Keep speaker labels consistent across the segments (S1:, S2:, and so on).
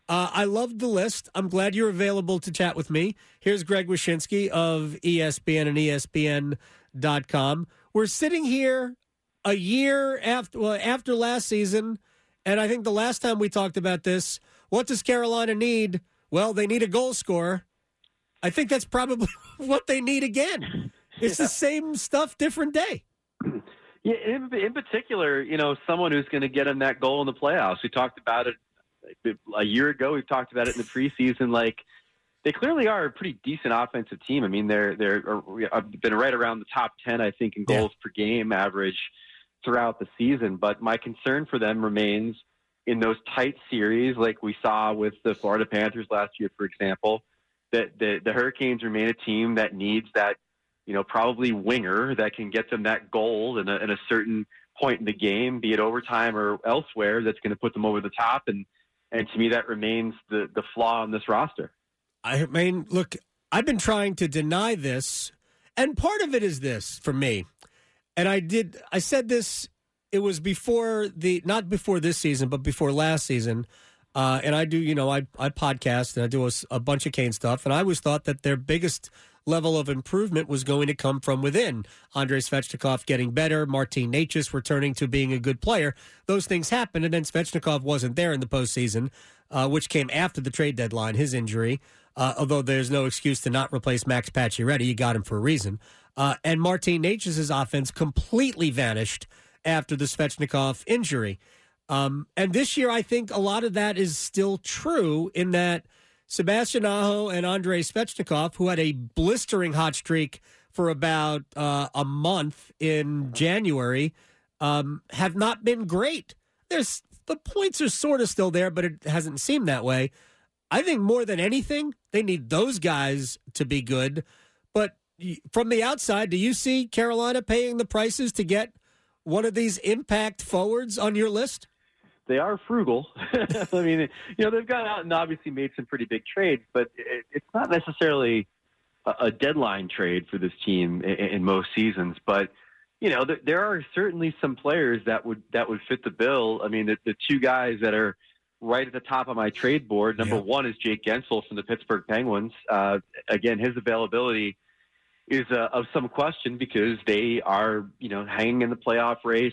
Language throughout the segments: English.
S1: I loved the list. I'm glad you're available to chat with me. Here's Greg Wyshynski of ESPN and ESPN.com. We're sitting here a year after last season, and I think the last time we talked about this, what does Carolina need? Well, they need a goal scorer. I think that's probably what they need again. It's the same stuff, different day.
S2: Yeah, in particular, someone who's going to get him that goal in the playoffs. We talked about it a year ago. We've talked about it in the preseason. Like, they clearly are a pretty decent offensive team. I mean, they've been right around the top 10, I think, in goals per game average throughout the season. But my concern for them remains in those tight series, like we saw with the Florida Panthers last year, for example, that the Hurricanes remain a team that needs that, probably winger that can get them that goal in a certain point in the game, be it overtime or elsewhere, that's going to put them over the top. And to me, that remains the flaw on this roster.
S1: I mean, look, I've been trying to deny this, and part of it is this for me. And I said this, it was not before this season, but before last season. And I do, I podcast and I do a bunch of Cane stuff. And I always thought that their biggest level of improvement was going to come from within. Andrei Svechnikov getting better, Martin Necas returning to being a good player. Those things happened, and then Svechnikov wasn't there in the postseason, which came after the trade deadline, his injury. Although there's no excuse to not replace Max Pacioretty. You got him for a reason. And Martin Necas' offense completely vanished after the Svechnikov injury. And this year, I think a lot of that is still true in that Sebastian Aho and Andrei Svechnikov, who had a blistering hot streak for about a month in January, have not been great. The points are sort of still there, but it hasn't seemed that way. I think more than anything, they need those guys to be good. But from the outside, do you see Carolina paying the prices to get one of these impact forwards on your list?
S2: They are frugal. I mean, they've gone out and obviously made some pretty big trades, but it's not necessarily a deadline trade for this team in most seasons. But, there are certainly some players that would fit the bill. I mean, the two guys that are right at the top of my trade board, number one is Jake Gensel from the Pittsburgh Penguins. Again, his availability is of some question because they are, hanging in the playoff race.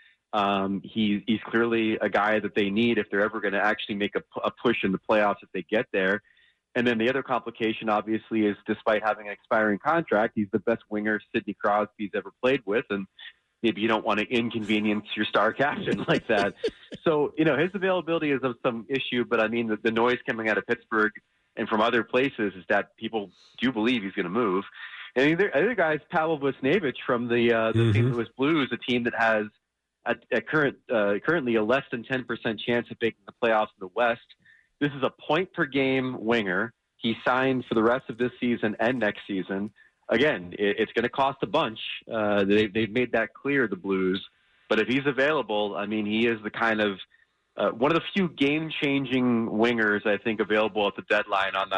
S2: He's clearly a guy that they need if they're ever going to actually make a push in the playoffs if they get there. And then the other complication, obviously, is despite having an expiring contract, he's the best winger Sidney Crosby's ever played with, and maybe you don't want to inconvenience your star captain like that. So, his availability is of some issue, but I mean, the noise coming out of Pittsburgh and from other places is that people do believe he's going to move. And the other guy is Pavel Buchnevich from the St. Louis Blues, a team that has currently a less than 10% chance of making the playoffs in the West. This is a point-per-game winger. He signed for the rest of this season and next season. Again, it's going to cost a bunch. They've made that clear, the Blues. But if he's available, I mean, he is the kind of one of the few game-changing wingers I think available at the deadline on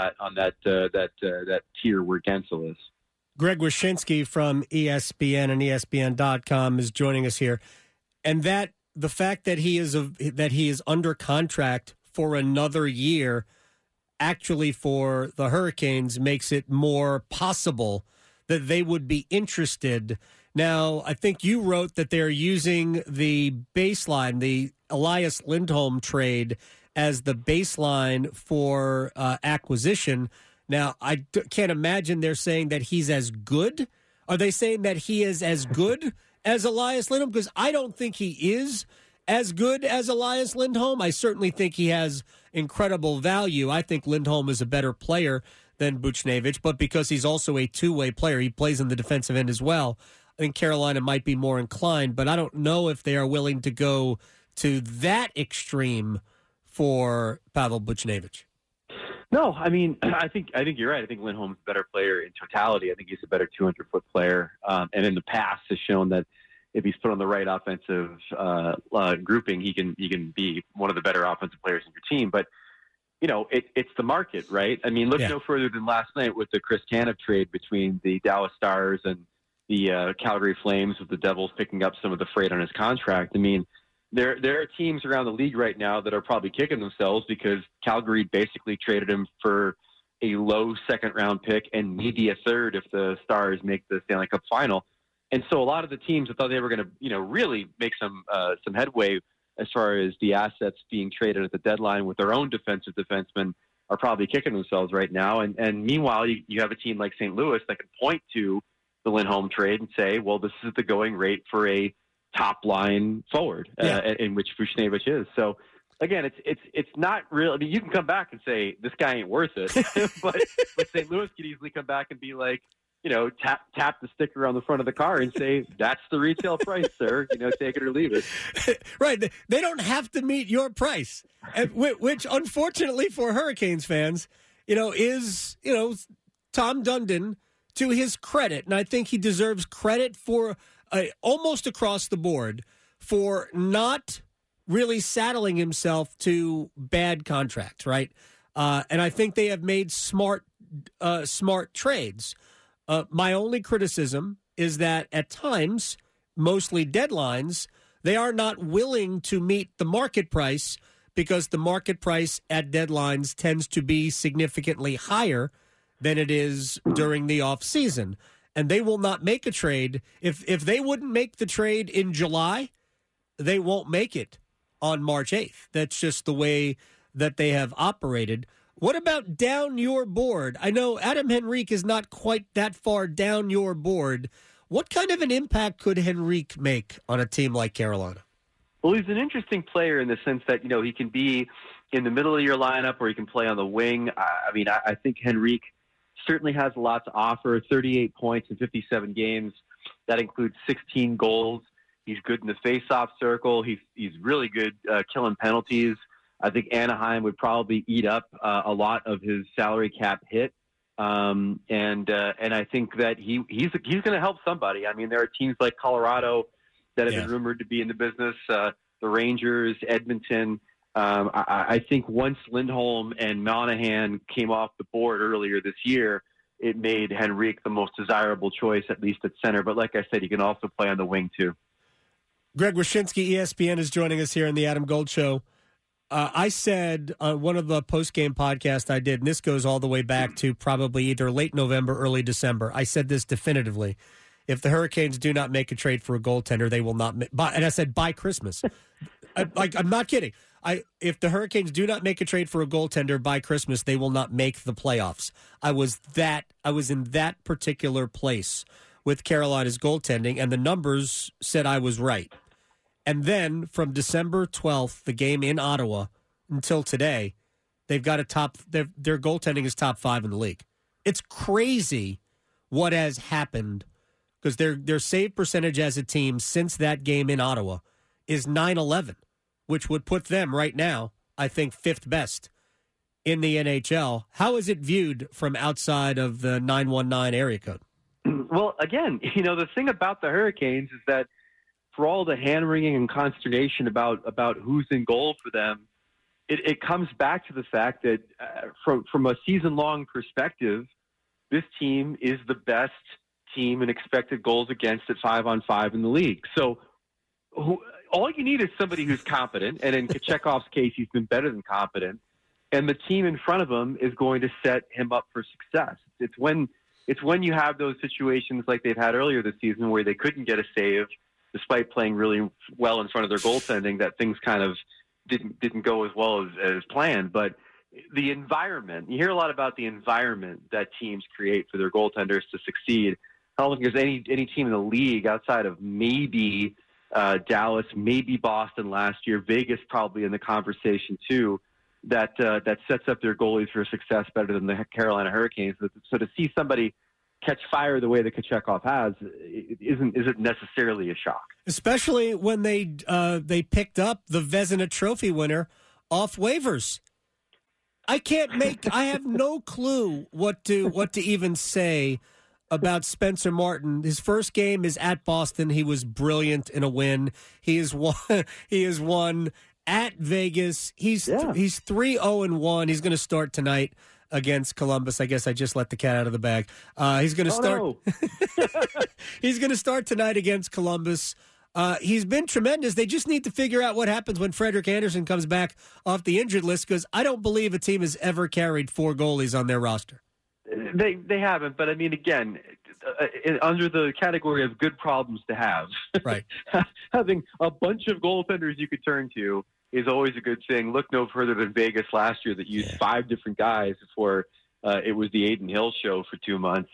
S2: that tier where Gensel is.
S1: Greg Wyshynski from ESPN and ESPN.com is joining us here. And that the fact that he is under contract for another year, actually for the Hurricanes, makes it more possible that they would be interested. Now, I think you wrote that they're using the baseline, the Elias Lindholm trade, as the baseline for acquisition. Now, I can't imagine they're saying that he's as good. Are they saying that he is as good as Elias Lindholm? Because I don't think he is as good as Elias Lindholm. I certainly think he has incredible value. I think Lindholm is a better player than Buchnevich, but because he's also a two-way player, he plays in the defensive end as well. I think Carolina might be more inclined, but I don't know if they are willing to go to that extreme for Pavel Buchnevich.
S2: No, I mean, I think you're right. I think Lindholm's a better player in totality. I think he's a better 200-foot player, and in the past has shown that if he's put on the right offensive grouping, he can be one of the better offensive players in your team. But it's the market, right? I mean, look no further than last night with the Chris Tanev trade between the Dallas Stars and the Calgary Flames, with the Devils picking up some of the freight on his contract. I mean, there are teams around the league right now that are probably kicking themselves because Calgary basically traded him for a low second-round pick and maybe a third if the Stars make the Stanley Cup final. And so a lot of the teams that thought they were going to, really make some headway as far as the assets being traded at the deadline with their own defensive defensemen are probably kicking themselves right now. And meanwhile, you have a team like St. Louis that can point to the Lindholm trade and say, well, this is the going rate for a top-line forward, in which Buchnevich is. So, again, it's not real. I mean, you can come back and say, this guy ain't worth it. but St. Louis could easily come back and be like, tap the sticker on the front of the car and say, that's the retail price, sir. Take it or leave it.
S1: Right. They don't have to meet your price, which unfortunately for Hurricanes fans, is, Tom Dundon, to his credit, and I think he deserves credit for almost across the board for not really saddling himself to bad contracts, right? And I think they have made smart trades. My only criticism is that at times, mostly deadlines, they are not willing to meet the market price because the market price at deadlines tends to be significantly higher than it is during the off season. And they will not make a trade. If they wouldn't make the trade in July, they won't make it on March 8th. That's just the way that they have operated. What about down your board? I know Adam Henrique is not quite that far down your board. What kind of an impact could Henrique make on a team like Carolina?
S2: Well, he's an interesting player in the sense that, he can be in the middle of your lineup or he can play on the wing. I think Henrique certainly has a lot to offer, 38 points in 57 games. That includes 16 goals. He's good in the face-off circle. He's really good killing penalties. I think Anaheim would probably eat up a lot of his salary cap hit. And I think that he's going to help somebody. I mean, there are teams like Colorado that have been rumored to be in the business, the Rangers, Edmonton. I think once Lindholm and Monahan came off the board earlier this year, it made Henrique the most desirable choice, at least at center. But like I said, he can also play on the wing, too.
S1: Greg Wyshynski, ESPN, is joining us here in the Adam Gold Show. I said on one of the post-game podcasts I did, and this goes all the way back to probably either late November, early December, I said this definitively. If the Hurricanes do not make a trade for a goaltender, they will not and I said by Christmas. I'm not kidding. If the Hurricanes do not make a trade for a goaltender by Christmas, they will not make the playoffs. I was in that particular place with Carolina's goaltending, and the numbers said I was right. And then from December 12th, the game in Ottawa, until today, they've got their goaltending is top 5 in the league. It's crazy what has happened because their save percentage as a team since that game in Ottawa is .911, which would put them right now, I think, 5th best in the NHL. How is it viewed from outside of the 919 area code?
S2: Well, again, the thing about the Hurricanes is that for all the hand-wringing and consternation about who's in goal for them, it comes back to the fact that from a season-long perspective, this team is the best team in expected goals against at 5-on-5 in the league. So all you need is somebody who's competent, and in Kochekov's case, he's been better than competent, and the team in front of him is going to set him up for success. It's when you have those situations like they've had earlier this season where they couldn't get a save despite playing really well in front of their goaltending, that things kind of didn't go as well as planned. But the environment, you hear a lot about the environment that teams create for their goaltenders to succeed. I don't think there's any team in the league outside of maybe Dallas, maybe Boston last year, Vegas probably in the conversation too, that sets up their goalies for success better than the Carolina Hurricanes. So to see somebody catch fire the way that Kochekov has isn't necessarily a shock.
S1: Especially when they picked up the Vezina Trophy winner off waivers. I have no clue what to even say about Spencer Martin. His first game is at Boston. He was brilliant in a win. He has won at Vegas. He's 3-0-1. He's going to start tonight against Columbus. I guess I just let the cat out of the bag. He's going to start.
S2: No.
S1: He's going to start tonight against Columbus. He's been tremendous. They just need to figure out what happens when Frederick Anderson comes back off the injured list, because I don't believe a team has ever carried 4 goalies on their roster.
S2: They haven't, but I mean, again, under the category of good problems to have,
S1: right?
S2: Having a bunch of goaltenders you could turn to is always a good thing. Look no further than Vegas last year that used 5 different guys before it was the Aiden Hill show for 2 months.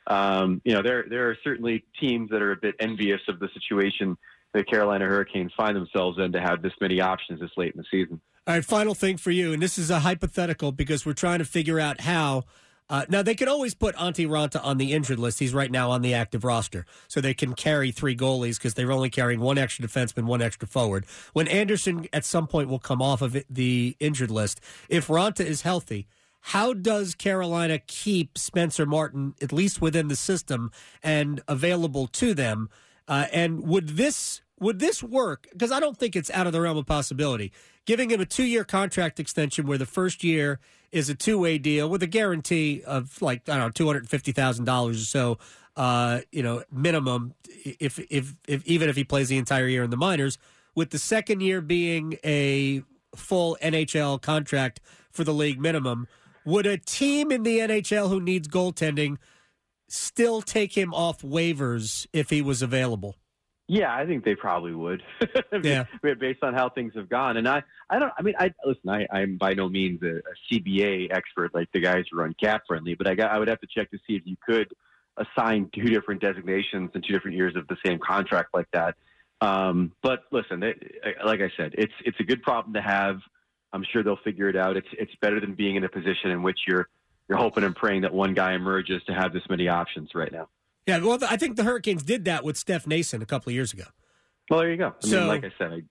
S2: There are certainly teams that are a bit envious of the situation the Carolina Hurricanes find themselves in to have this many options this late in the season.
S1: All right, final thing for you, and this is a hypothetical because we're trying to figure out how. Now, they could always put Antti Raanta on the injured list. He's right now on the active roster. So they can carry 3 goalies because they're only carrying 1 extra defenseman, 1 extra forward. When Anderson at some point will come off of the injured list, if Raanta is healthy, how does Carolina keep Spencer Martin at least within the system and available to them? And would this work? Because I don't think it's out of the realm of possibility. Giving him a 2-year contract extension where the first year is a 2-way deal with a guarantee of $250,000 or so, minimum. If even if he plays the entire year in the minors, with the second year being a full NHL contract for the league minimum, would a team in the NHL who needs goaltending still take him off waivers if he was available?
S2: Yeah, I think they probably would.
S1: Yeah,
S2: based on how things have gone. And I'm by no means a CBA expert like the guys who run Cap Friendly, but I would have to check to see if you could assign 2 different designations and 2 different years of the same contract like that. But listen, like I said, it's a good problem to have. I'm sure they'll figure it out. It's better than being in a position in which you're hoping and praying that one guy emerges to have this many options right now.
S1: Yeah, well, I think the Hurricanes did that with Steph Nason a couple of years ago.
S2: Well, there you go. I mean, like I said,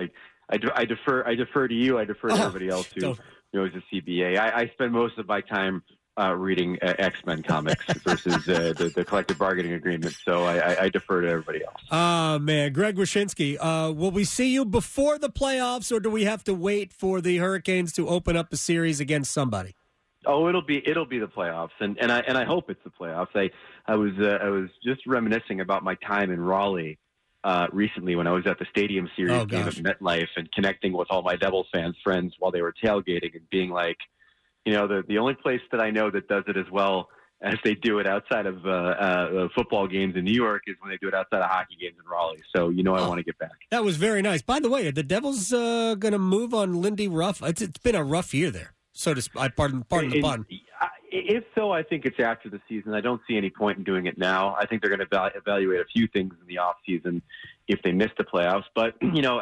S2: I defer to you. I defer to everybody else who knows the CBA. I spend most of my time reading X-Men comics versus the collective bargaining agreement, so I defer to everybody else.
S1: Oh, man. Greg Wyshynski, will we see you before the playoffs, or do we have to wait for the Hurricanes to open up a series against somebody?
S2: Oh, it'll be the playoffs, and I hope it's the playoffs. I was just reminiscing about my time in Raleigh recently when I was at the Stadium Series game at MetLife and connecting with all my Devils fans friends while they were tailgating and being like, the only place that I know that does it as well as they do it outside of football games in New York is when they do it outside of hockey games in Raleigh. So I want to get back.
S1: That was very nice. By the way, are the Devils going to move on Lindy Ruff? It's been a rough year there. So to pardon the pun.
S2: If so, I think it's after the season. I don't see any point in doing it now. I think they're going to evaluate a few things in the off season if they miss the playoffs. But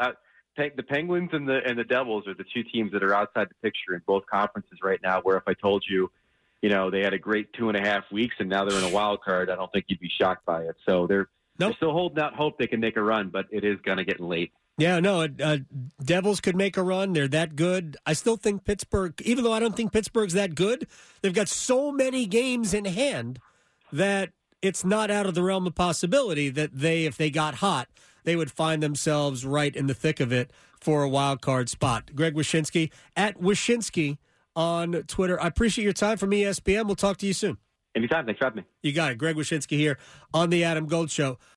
S2: the Penguins and the Devils are the 2 teams that are outside the picture in both conferences right now. Where if I told you, they had a great 2.5 weeks and now they're in a wild card, I don't think you'd be shocked by it. So they're still holding out hope they can make a run, but it is going to get late.
S1: Yeah, no, Devils could make a run. They're that good. I still think Pittsburgh, even though I don't think Pittsburgh's that good, they've got so many games in hand that it's not out of the realm of possibility that if they got hot, they would find themselves right in the thick of it for a wild card spot. Greg Wyshynski, at Wyshynski on Twitter. I appreciate your time from ESPN. We'll talk to you soon.
S2: Anytime. Thanks for having me.
S1: You got it. Greg Wyshynski here on The Adam Gold Show.